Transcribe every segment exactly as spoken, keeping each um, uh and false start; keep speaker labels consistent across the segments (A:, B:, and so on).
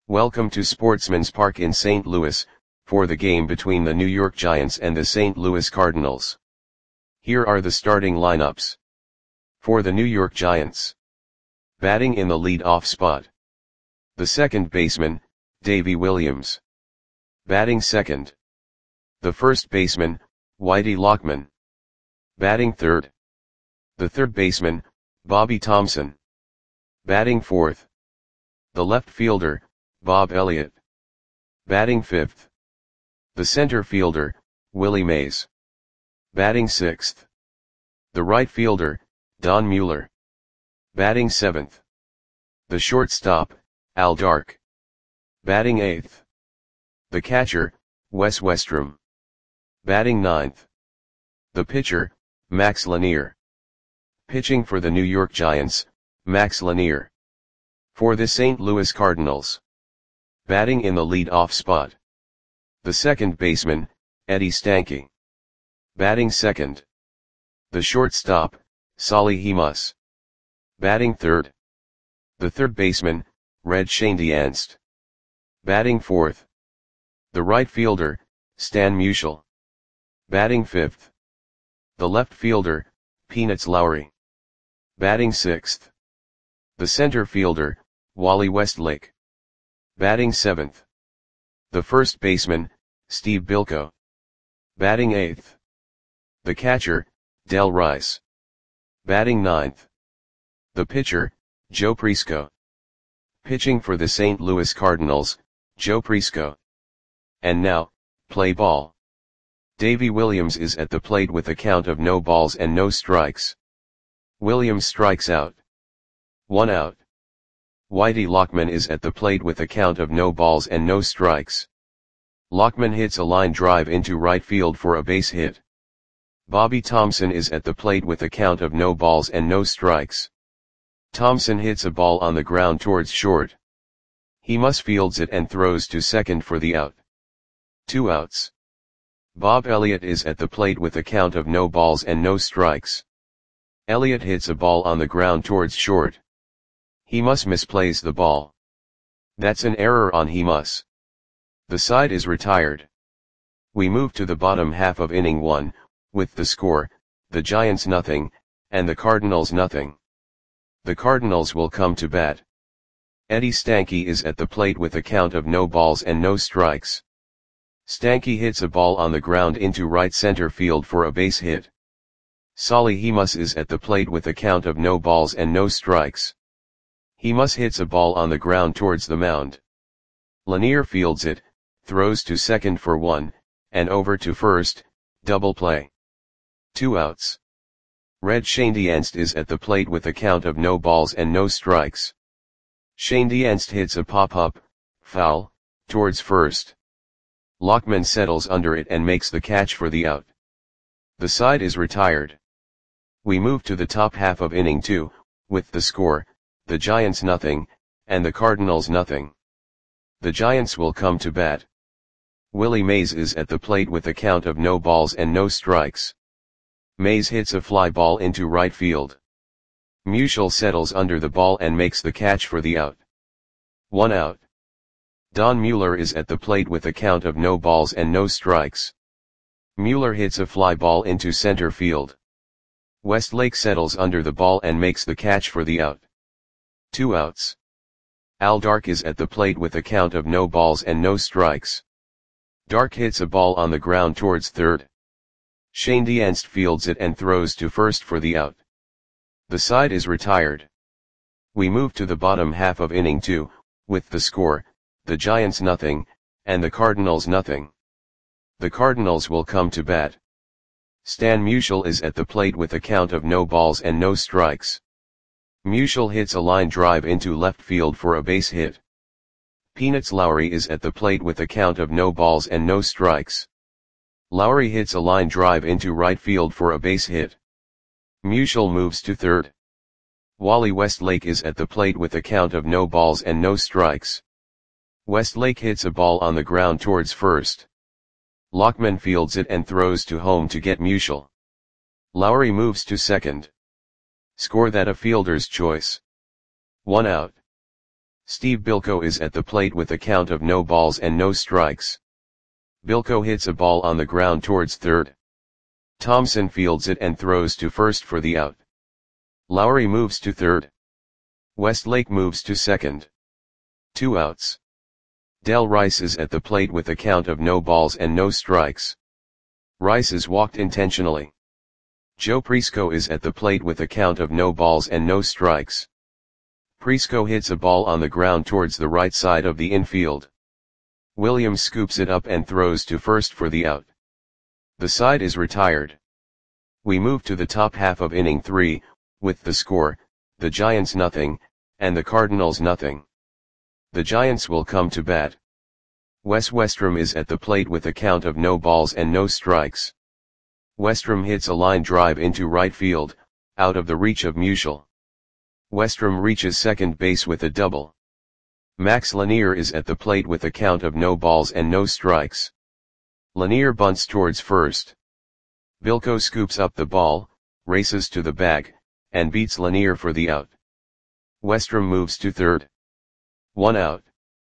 A: Welcome to Sportsman's Park in Saint Louis, for the game between the New York Giants and the Saint Louis Cardinals. Here are the starting lineups. For the New York Giants. Batting in the lead-off spot. The second baseman, Davey Williams. Batting second. The first baseman, Whitey Lockman. Batting third. The third baseman, Bobby Thomson. Batting fourth. The left fielder, Bob Elliott. Batting fifth. The center fielder, Willie Mays. Batting sixth. The right fielder, Don Mueller. Batting seventh. The shortstop, Al Dark. Batting eighth. The catcher, Wes Westrum. Batting ninth. The pitcher, Max Lanier. Pitching for the New York Giants, Max Lanier. For the Saint Louis Cardinals. Batting in the lead-off spot. The second baseman, Eddie Stanky. Batting second. The shortstop, Solly Hemus. Batting third. The third baseman, Red Schoendienst. Batting fourth. The right fielder, Stan Musial. Batting fifth. The left fielder, Peanuts Lowry. Batting sixth. The center fielder, Wally Westlake. Batting seventh. The first baseman, Steve Bilko. Batting eighth. The catcher, Del Rice. Batting ninth. The pitcher, Joe Prisco. Pitching for the Saint Louis Cardinals, Joe Prisco. And now, play ball. Davey Williams is at the plate with a count of no balls and no strikes. Williams strikes out. One out. Whitey Lockman is at the plate with a count of no balls and no strikes. Lockman hits a line drive into right field for a base hit. Bobby Thomson is at the plate with a count of no balls and no strikes. Thomson hits a ball on the ground towards short. Hemus fields it and throws to second for the out. Two outs. Bob Elliott is at the plate with a count of no balls and no strikes. Elliott hits a ball on the ground towards short. Hemus misplays the ball. That's an error on Hemus. The side is retired. We move to the bottom half of inning one, with the score, the Giants nothing, and the Cardinals nothing. The Cardinals will come to bat. Eddie Stanky is at the plate with a count of no balls and no strikes. Stanky hits a ball on the ground into right center field for a base hit. Solly Hemus is at the plate with a count of no balls and no strikes. Hemus hits a ball on the ground towards the mound. Lanier fields it, throws to second for one, and over to first, double play. Two outs. Red Schoendienst is at the plate with a count of no balls and no strikes. Schoendienst hits a pop-up, foul, towards first. Lockman settles under it and makes the catch for the out. The side is retired. We move to the top half of inning two, with the score, the Giants nothing, and the Cardinals nothing. The Giants will come to bat. Willie Mays is at the plate with a count of no balls and no strikes. Mays hits a fly ball into right field. Musial settles under the ball and makes the catch for the out. One out. Don Mueller is at the plate with a count of no balls and no strikes. Mueller hits a fly ball into center field. Westlake settles under the ball and makes the catch for the out. Two outs. Al Dark is at the plate with a count of no balls and no strikes. Dark hits a ball on the ground towards third. Schoendienst fields it and throws to first for the out. The side is retired. We move to the bottom half of inning two, with the score, the Giants nothing, and the Cardinals nothing. The Cardinals will come to bat. Stan Musial is at the plate with a count of no balls and no strikes. Musial hits a line drive into left field for a base hit. Peanuts Lowry is at the plate with a count of no balls and no strikes. Lowry hits a line drive into right field for a base hit. Musial moves to third. Wally Westlake is at the plate with a count of no balls and no strikes. Westlake hits a ball on the ground towards first. Lockman fields it and throws to home to get Musial. Lowry moves to second. Score that a fielder's choice. One out. Steve Bilko is at the plate with a count of no balls and no strikes. Bilko hits a ball on the ground towards third. Thompson fields it and throws to first for the out. Lowry moves to third. Westlake moves to second. Two outs. Del Rice is at the plate with a count of no balls and no strikes. Rice is walked intentionally. Joe Prisco is at the plate with a count of no balls and no strikes. Prisco hits a ball on the ground towards the right side of the infield. Williams scoops it up and throws to first for the out. The side is retired. We move to the top half of inning three, with the score, the Giants nothing, and the Cardinals nothing. The Giants will come to bat. Wes Westrom is at the plate with a count of no balls and no strikes. Westrom hits a line drive into right field, out of the reach of Musial. Westrom reaches second base with a double. Max Lanier is at the plate with a count of no balls and no strikes. Lanier bunts towards first. Bilko scoops up the ball, races to the bag, and beats Lanier for the out. Westrom moves to third. One out.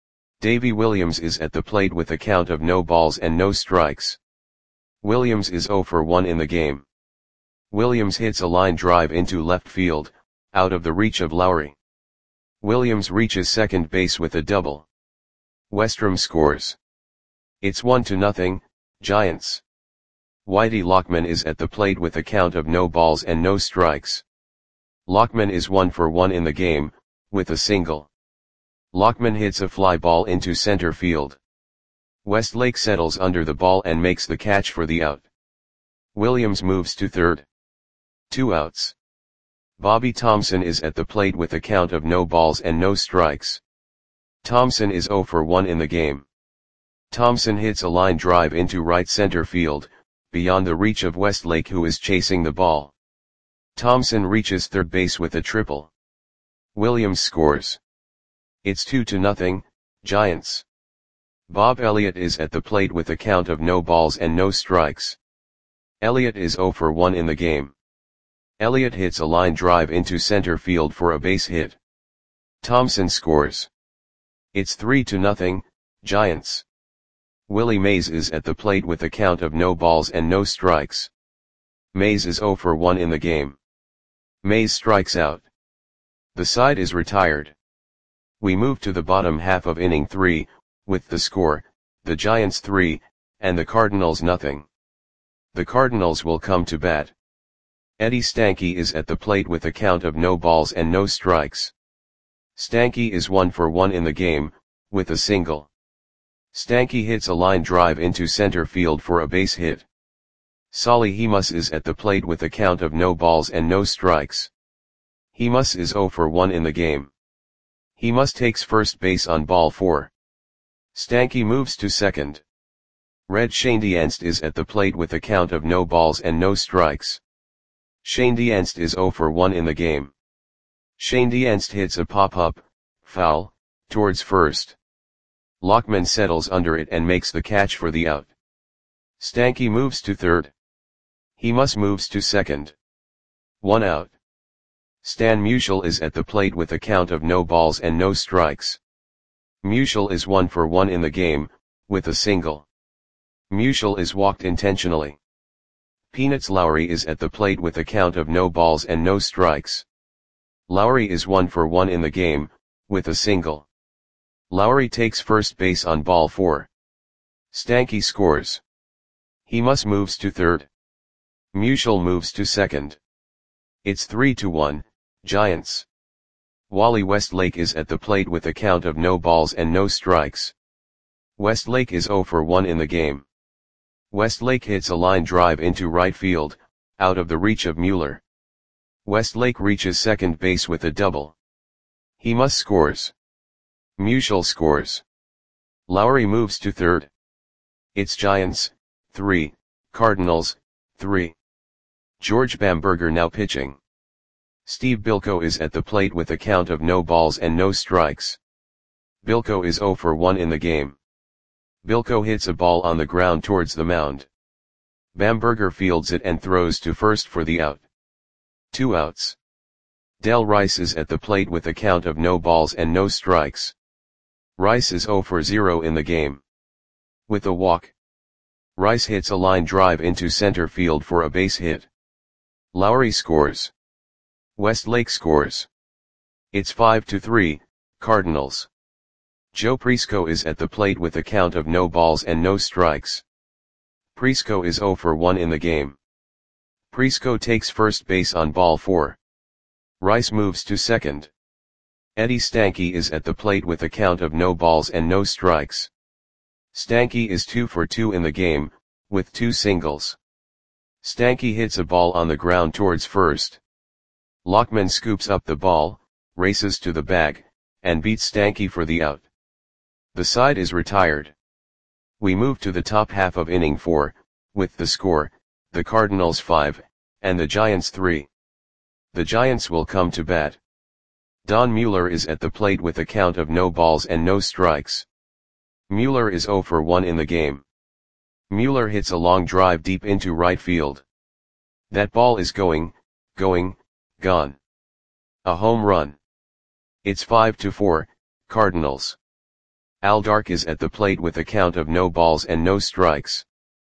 A: Davy Williams is at the plate with a count of no balls and no strikes. Williams is oh for one in the game. Williams hits a line drive into left field, out of the reach of Lowry. Williams reaches second base with a double. Westrom scores. It's one to nothing, Giants. Whitey Lockman is at the plate with a count of no balls and no strikes. Lockman is one for one in the game, with a single. Lockman hits a fly ball into center field. Westlake settles under the ball and makes the catch for the out. Williams moves to third. Two outs. Bobby Thompson is at the plate with a count of no balls and no strikes. Thompson is oh for one in the game. Thompson hits a line drive into right center field, beyond the reach of Westlake, who is chasing the ball. Thompson reaches third base with a triple. Williams scores. It's two to nothing, Giants. Bob Elliott is at the plate with a count of no balls and no strikes. Elliott is oh for one in the game. Elliott hits a line drive into center field for a base hit. Thompson scores. It's three to nothing, Giants. Willie Mays is at the plate with a count of no balls and no strikes. Mays is oh for one in the game. Mays strikes out. The side is retired. We move to the bottom half of inning three, with the score, the Giants three, and the Cardinals nothing. The Cardinals will come to bat. Eddie Stanky is at the plate with a count of no balls and no strikes. Stanky is one for one in the game, with a single. Stanky hits a line drive into center field for a base hit. Solly Hemus is at the plate with a count of no balls and no strikes. Hemus is oh for one in the game. Hemus takes first base on ball four. Stanky moves to second. Red Schoendienst is at the plate with a count of no balls and no strikes. Schoendienst is oh for one in the game. Schoendienst hits a pop-up, foul, towards first. Lockman settles under it and makes the catch for the out. Stanky moves to third. Hemus moves to second. One out. Stan Musial is at the plate with a count of no balls and no strikes. Musial is one for one in the game, with a single. Musial is walked intentionally. Peanuts Lowry is at the plate with a count of no balls and no strikes. Lowry is one for one in the game, with a single. Lowry takes first base on ball four. Stanky scores. Hemus moves to third. Musial moves to second. It's three to one, Giants. Wally Westlake is at the plate with a count of no balls and no strikes. Westlake is oh for one in the game. Westlake hits a line drive into right field, out of the reach of Mueller. Westlake reaches second base with a double. Hemus scores. Musial scores. Lowry moves to third. It's Giants, three, Cardinals, three. George Bamberger now pitching. Steve Bilko is at the plate with a count of no balls and no strikes. Bilko is oh for one in the game. Bilko hits a ball on the ground towards the mound. Bamberger fields it and throws to first for the out. Two outs. Del Rice is at the plate with a count of no balls and no strikes. Rice is zero for zero in the game. With a walk, Rice hits a line drive into center field for a base hit. Lowry scores. Westlake scores. It's five to three, Cardinals. Joe Prisco is at the plate with a count of no balls and no strikes. Prisco is zero for one in the game. Prisco takes first base on ball four. Rice moves to second. Eddie Stanky is at the plate with a count of no balls and no strikes. Stanky is two for two in the game, with two singles. Stanky hits a ball on the ground towards first. Lockman scoops up the ball, races to the bag, and beats Stanky for the out. The side is retired. We move to the top half of inning four, with the score, the Cardinals five, and the Giants three. The Giants will come to bat. Don Mueller is at the plate with a count of no balls and no strikes. Mueller is zero for one in the game. Mueller hits a long drive deep into right field. That ball is going, going, gone. A home run. It's five to four, Cardinals. Al Dark is at the plate with a count of no balls and no strikes.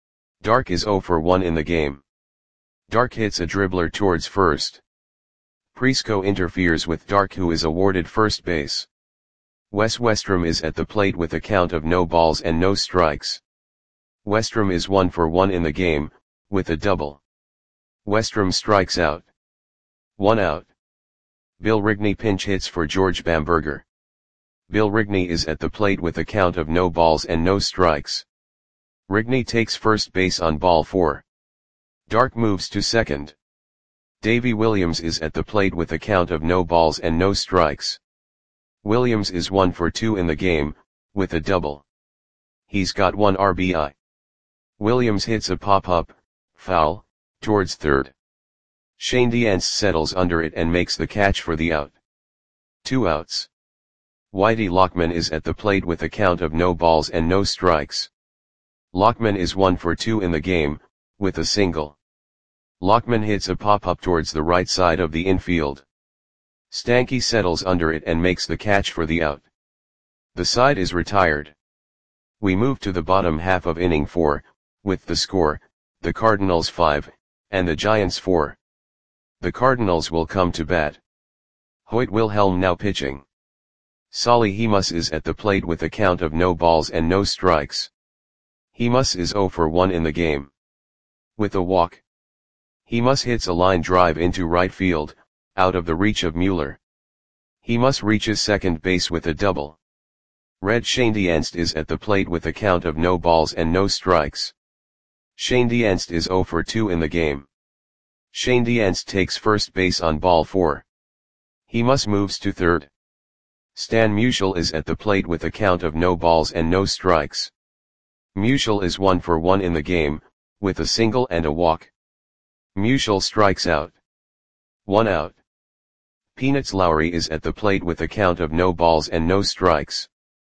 A: Dark is zero for one in the game. Dark hits a dribbler towards first. Prisco interferes with Dark, who is awarded first base. Wes Westrom is at the plate with a count of no balls and no strikes. Westrom is one for one in the game, with a double. Westrom strikes out. One out. Bill Rigney pinch hits for George Bamberger. Bill Rigney is at the plate with a count of no balls and no strikes. Rigney takes first base on ball four. Dark moves to second. Davy Williams is at the plate with a count of no balls and no strikes. Williams is one for two in the game, with a double. He's got one R B I. Williams hits a pop-up, foul, towards third. Shane Dientz settles under it and makes the catch for the out. Two outs. Whitey Lockman is at the plate with a count of no balls and no strikes. Lockman is one for two in the game, with a single. Lockman hits a pop-up towards the right side of the infield. Stanky settles under it and makes the catch for the out. The side is retired. We move to the bottom half of inning four, with the score, the Cardinals five, and the Giants four. The Cardinals will come to bat. Hoyt Wilhelm now pitching. Solly Hemus is at the plate with a count of no balls and no strikes. Hemus is zero for one in the game. With a walk, Hemus hits a line drive into right field, out of the reach of Mueller. Hemus reaches second base with a double. Red Shane Dientz is at the plate with a count of no balls and no strikes. Shane Dientz is zero for two in the game. Shane Dientz takes first base on ball four. Hemus moves to third. Stan Musial is at the plate with a count of no balls and no strikes. Musial is one for one in the game, with a single and a walk. Musial strikes out. One out. Peanuts Lowry is at the plate with a count of no balls and no strikes.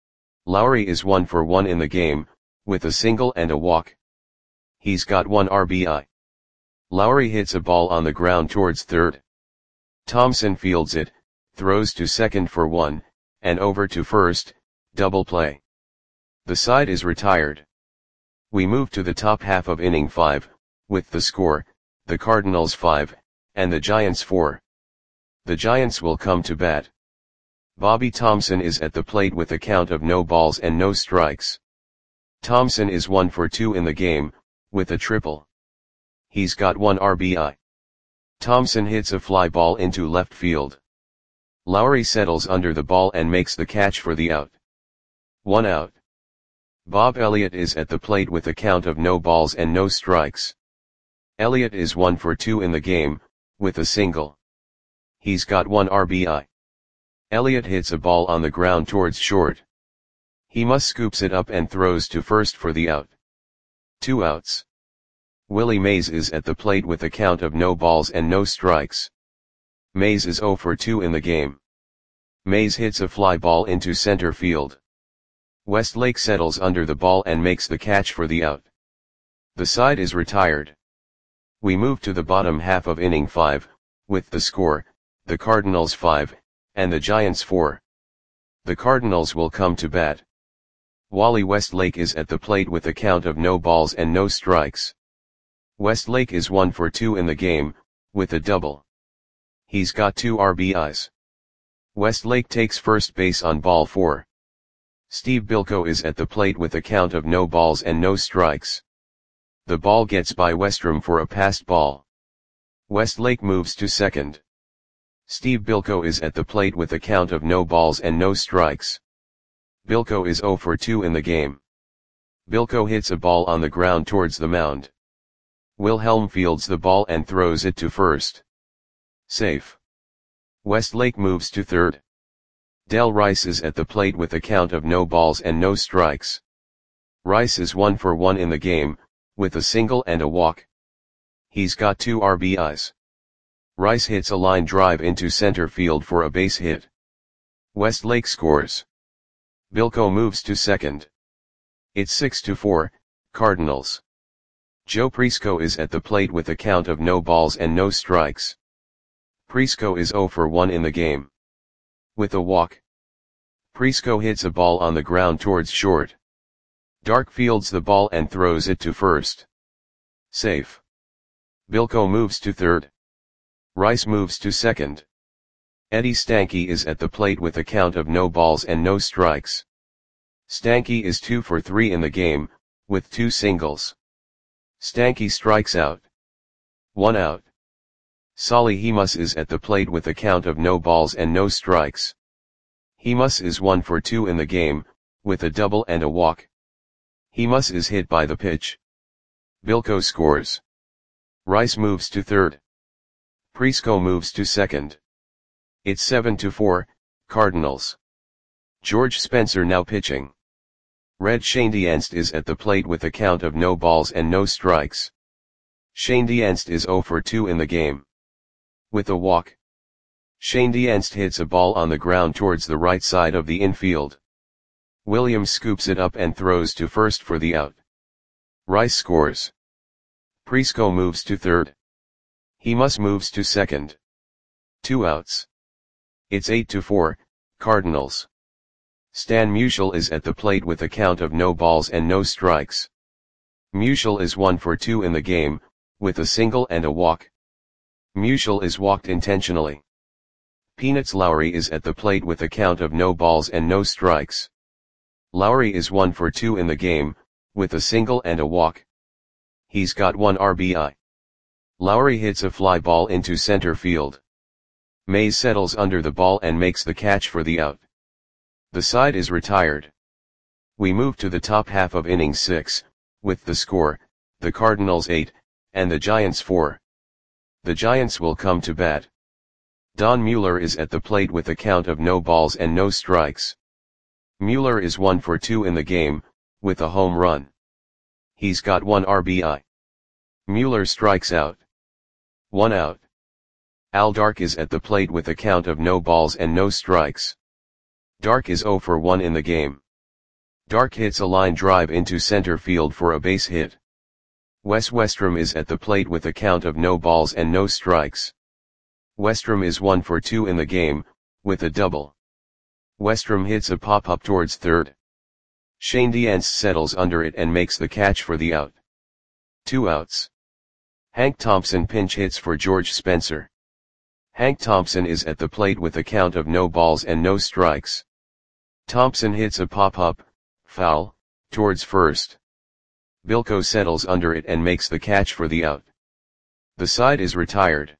A: Lowry is one for one in the game, with a single and a walk. He's got one R B I. Lowry hits a ball on the ground towards third. Thompson fields it, throws to second for one, and over to first, double play. The side is retired. We move to the top half of inning five, with the score, the Cardinals five, and the Giants four. The Giants will come to bat. Bobby Thompson is at the plate with a count of no balls and no strikes. Thompson is one for two in the game, with a triple. He's got one R B I. Thompson hits a fly ball into left field. Lowry settles under the ball and makes the catch for the out. One out. Bob Elliott is at the plate with a count of no balls and no strikes. Elliott is one for two in the game, with a single. He's got one R B I. Elliott hits a ball on the ground towards short. Hemus scoops it up and throws to first for the out. Two outs. Willie Mays is at the plate with a count of no balls and no strikes. Mays is zero for two in the game. Mays hits a fly ball into center field. Westlake settles under the ball and makes the catch for the out. The side is retired. We move to the bottom half of inning five, with the score, the Cardinals five, and the Giants four. The Cardinals will come to bat. Wally Westlake is at the plate with a count of no balls and no strikes. Westlake is one for two in the game, with a double. He's got two R B Is. Westlake takes first base on ball four. Steve Bilko is at the plate with a count of no balls and no strikes. The ball gets by Westrom for a passed ball. Westlake moves to second. Steve Bilko is at the plate with a count of no balls and no strikes. Bilko is zero for two in the game. Bilko hits a ball on the ground towards the mound. Wilhelm fields the ball and throws it to first. Safe. Westlake moves to third. Del Rice is at the plate with a count of no balls and no strikes. Rice is one for one in the game, with a single and a walk. He's got two R B Is. Rice hits a line drive into center field for a base hit. Westlake scores. Bilko moves to second. It's six to four, Cardinals. Joe Prisco is at the plate with a count of no balls and no strikes. Prisco is zero for one in the game. With a walk. Prisco hits a ball on the ground towards short. Dark fields the ball and throws it to first. Safe. Bilko moves to third. Rice moves to second. Eddie Stanky is at the plate with a count of no balls and no strikes. Stanky is two for three in the game, with two singles. Stanky strikes out. One out. Solly Hemus is at the plate with a count of no balls and no strikes. Hemus is one for two in the game, with a double and a walk. Hemus is hit by the pitch. Bilko scores. Rice moves to third. Prisco moves to second. It's seven to four, Cardinals. George Spencer now pitching. Red Schoendienst is at the plate with a count of no balls and no strikes. Schoendienst is zero for two in the game. With a walk. Schoendienst hits a ball on the ground towards the right side of the infield. Williams scoops it up and throws to first for the out. Rice scores. Prisco moves to third. Hemus moves to second. Two outs. It's eight to four, Cardinals. Stan Musial is at the plate with a count of no balls and no strikes. Musial is one for two in the game, with a single and a walk. Musial is walked intentionally. Peanuts Lowry is at the plate with a count of no balls and no strikes. Lowry is one for two in the game, with a single and a walk. He's got one R B I. Lowry hits a fly ball into center field. Mays settles under the ball and makes the catch for the out. The side is retired. We move to the top half of inning six, with the score, the Cardinals eight, and the Giants four. The Giants will come to bat. Don Mueller is at the plate with a count of no balls and no strikes. Mueller is one for two in the game, with a home run. He's got one R B I. Mueller strikes out. One out. Al Dark is at the plate with a count of no balls and no strikes. Dark is zero for one in the game. Dark hits a line drive into center field for a base hit. Wes Westrom is at the plate with a count of no balls and no strikes. Westrom is one for two in the game, with a double. Westrom hits a pop-up towards third. Schoendienst settles under it and makes the catch for the out. Two outs. Hank Thompson pinch hits for George Spencer. Hank Thompson is at the plate with a count of no balls and no strikes. Thompson hits a pop-up, foul, towards first. Bilko settles under it and makes the catch for the out. The side is retired.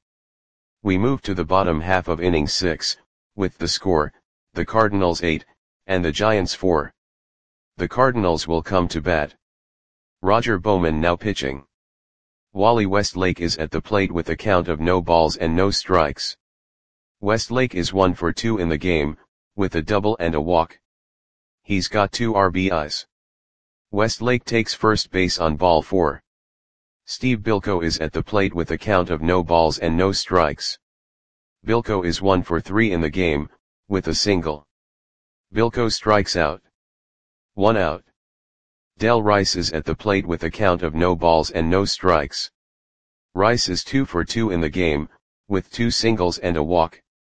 A: We move to the bottom half of inning six, with the score, the Cardinals eight, and the Giants four. The Cardinals will come to bat. Roger Bowman now pitching. Wally Westlake is at the plate with a count of no balls and no strikes. Westlake is one for two in the game, with a double and a walk. He's got two R B Is. Westlake takes first base on ball four. Steve Bilko is at the plate with a count of no balls and no strikes. Bilko is one for three in the game, with a single. Bilko strikes out. One out. Del Rice is at the plate with a count of no balls and no strikes. Rice is two for two in the game, with two singles and a walk.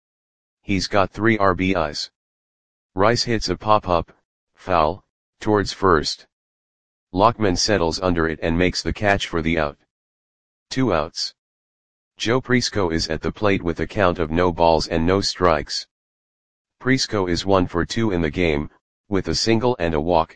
A: He's got three R B Is. Rice hits a pop-up, foul, towards first. Lockman settles under it and makes the catch for the out. Two outs. Joe Prisco is at the plate with a count of no balls and no strikes. Prisco is one for two in the game, with a single and a walk.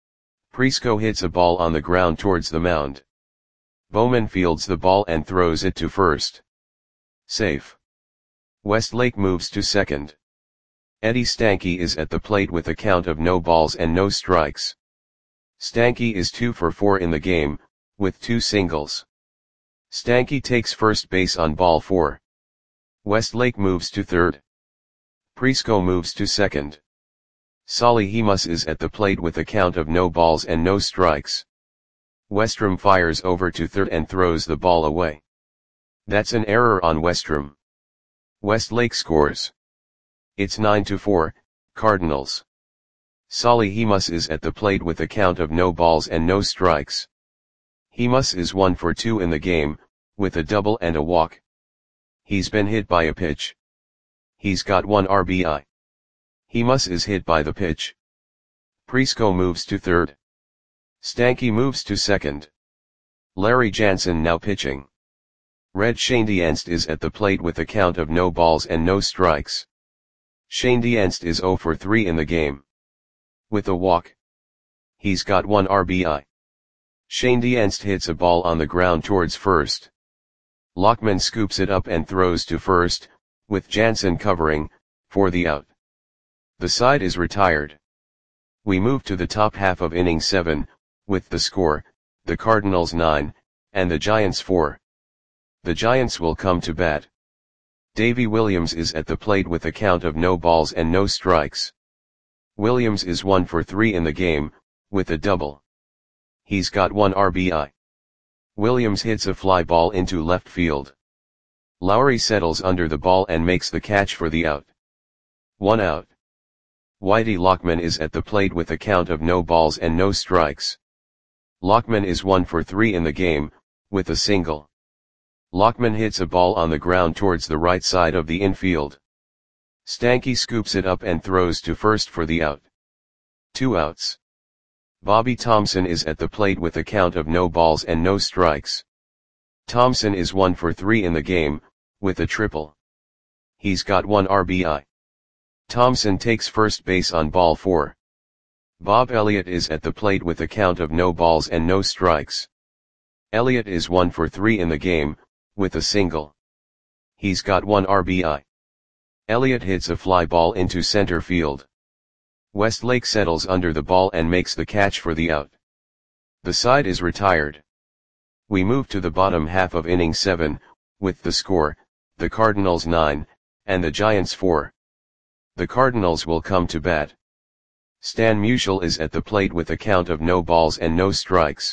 A: Prisco hits a ball on the ground towards the mound. Bowman fields the ball and throws it to first. Safe. Westlake moves to second. Eddie Stanky is at the plate with a count of no balls and no strikes. Stanky is two for four in the game, with two singles. Stanky takes first base on ball four. Westlake moves to third. Prisco moves to second. Solly Hemus is at the plate with a count of no balls and no strikes. Westrom fires over to third and throws the ball away. That's an error on Westrom. Westlake scores. It's nine to four, Cardinals. Solly Hemus is at the plate with a count of no balls and no strikes. Hemus is one for two in the game, with a double and a walk. He's been hit by a pitch. He's got one R B I. Hemus is hit by the pitch. Prisco moves to third. Stanky moves to second. Larry Jansen now pitching. Red Schoendienst is at the plate with a count of no balls and no strikes. Schoendienst is zero for three in the game. With a walk. He's got one R B I. Schoendienst hits a ball on the ground towards first. Lockman scoops it up and throws to first, with Jansen covering, for the out. The side is retired. We move to the top half of inning seven, with the score, the Cardinals nine, and the Giants four. The Giants will come to bat. Davy Williams is at the plate with a count of no balls and no strikes. Williams is one for three in the game, with a double. He's got one R B I. Williams hits a fly ball into left field. Lowry settles under the ball and makes the catch for the out. One out. Whitey Lockman is at the plate with a count of no balls and no strikes. Lockman is one for three in the game, with a single. Lockman hits a ball on the ground towards the right side of the infield. Stanky scoops it up and throws to first for the out. Two outs. Bobby Thompson is at the plate with a count of no balls and no strikes. Thompson is one for three in the game, with a triple. He's got one R B I. Thompson takes first base on ball four. Bob Elliott is at the plate with a count of no balls and no strikes. Elliott is one for three in the game, with a single. He's got one R B I. Elliott hits a fly ball into center field. Westlake settles under the ball and makes the catch for the out. The side is retired. We move to the bottom half of inning seven, with the score, the Cardinals nine, and the Giants four. The Cardinals will come to bat. Stan Musial is at the plate with a count of no balls and no strikes.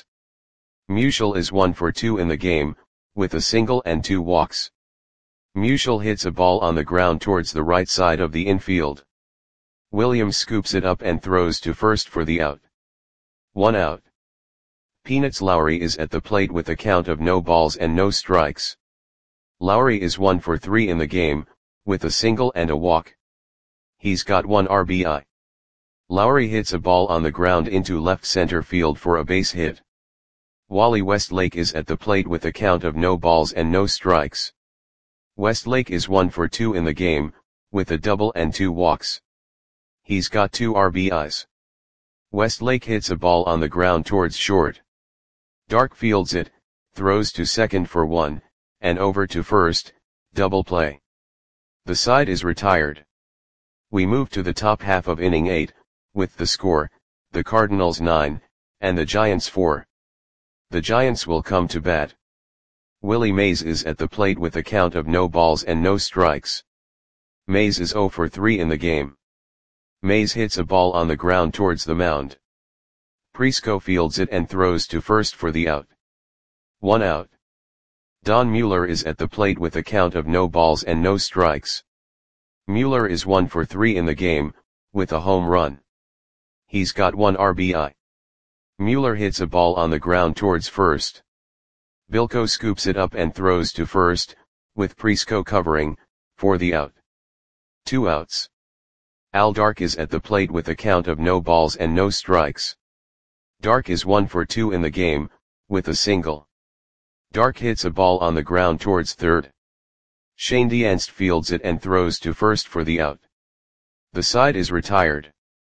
A: Musial is one for two in the game, with a single and two walks. Musial hits a ball on the ground towards the right side of the infield. Williams scoops it up and throws to first for the out. One out. Peanuts Lowry is at the plate with a count of no balls and no strikes. Lowry is one for three in the game, with a single and a walk. He's got one R B I. Lowry hits a ball on the ground into left center field for a base hit. Wally Westlake is at the plate with a count of no balls and no strikes. Westlake is one for two in the game, with a double and two walks. He's got two R B Is. Westlake hits a ball on the ground towards short. Dark fields it, throws to second for one, and over to first, double play. The side is retired. We move to the top half of inning eight, with the score, the Cardinals nine, and the Giants four. The Giants will come to bat. Willie Mays is at the plate with a count of no balls and no strikes. Mays is zero for three in the game. Mays hits a ball on the ground towards the mound. Prisco fields it and throws to first for the out. One out. Don Mueller is at the plate with a count of no balls and no strikes. Mueller is one for three in the game, with a home run. He's got one R B I. Mueller hits a ball on the ground towards first. Bilko scoops it up and throws to first, with Prisco covering, for the out. Two outs. Al Dark is at the plate with a count of no balls and no strikes. Dark is one for two in the game, with a single. Dark hits a ball on the ground towards third. Shane Dienst fields it and throws to first for the out. The side is retired.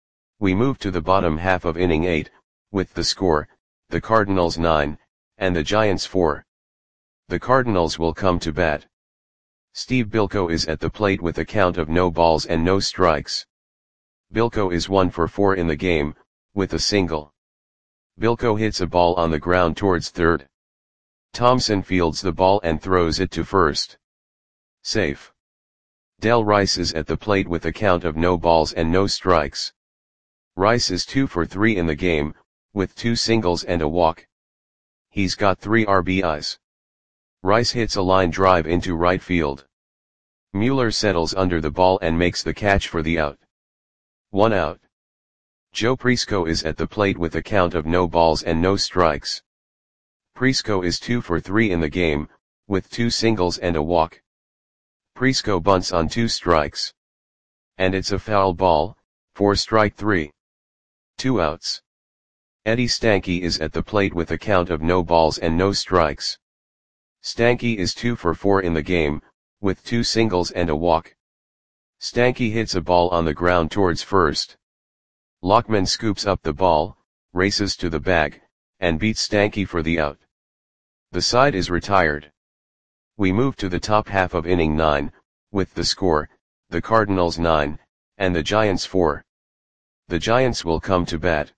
A: We move to the bottom half of inning eight, with the score, the Cardinals nine, and the Giants four. The Cardinals will come to bat. Steve Bilko is at the plate with a count of no balls and no strikes. Bilko is one for four in the game, with a single. Bilko hits a ball on the ground towards third. Thompson fields the ball and throws it to first. Safe. Del Rice is at the plate with a count of no balls and no strikes. Rice is two for three in the game, with two singles and a walk. He's got three R B Is. Rice hits a line drive into right field. Mueller settles under the ball and makes the catch for the out. One out. Joe Prisco is at the plate with a count of no balls and no strikes. Prisco is two for three in the game, with two singles and a walk. Prisco bunts on two strikes. And it's a foul ball, for strike three. Two outs. Eddie Stanky is at the plate with a count of no balls and no strikes. Stanky is two for four in the game, with two singles and a walk. Stanky hits a ball on the ground towards first. Lockman scoops up the ball, races to the bag, and beats Stanky for the out. The side is retired. We move to the top half of inning nine, with the score, the Cardinals nine, and the Giants four. The Giants will come to bat.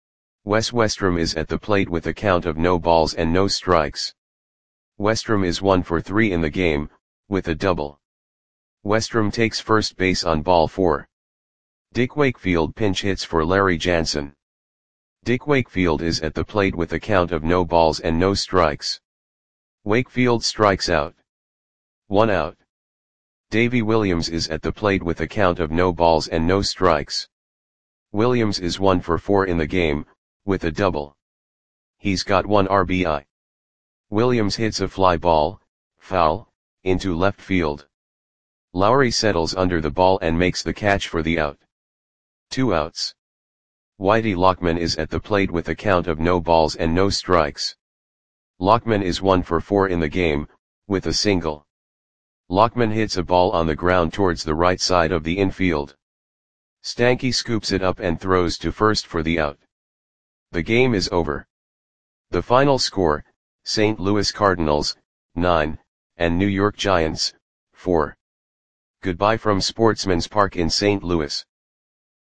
A: Wes Westrom is at the plate with a count of no balls and no strikes. Westrom is one for three in the game, with a double. Westrom takes first base on ball four. Dick Wakefield pinch hits for Larry Jansen. Dick Wakefield is at the plate with a count of no balls and no strikes. Wakefield strikes out. One out. Davy Williams is at the plate with a count of no balls and no strikes. Williams is one for four in the game, with a double. He's got one R B I. Williams hits a fly ball, foul, into left field. Lowry settles under the ball and makes the catch for the out. Two outs. Whitey Lockman is at the plate with a count of no balls and no strikes. Lockman is one for four in the game, with a single. Lockman hits a ball on the ground towards the right side of the infield. Stanky scoops it up and throws to first for the out. The game is over. The final score, Saint Louis Cardinals, nine, and New York Giants, four. Goodbye from Sportsman's Park in Saint Louis.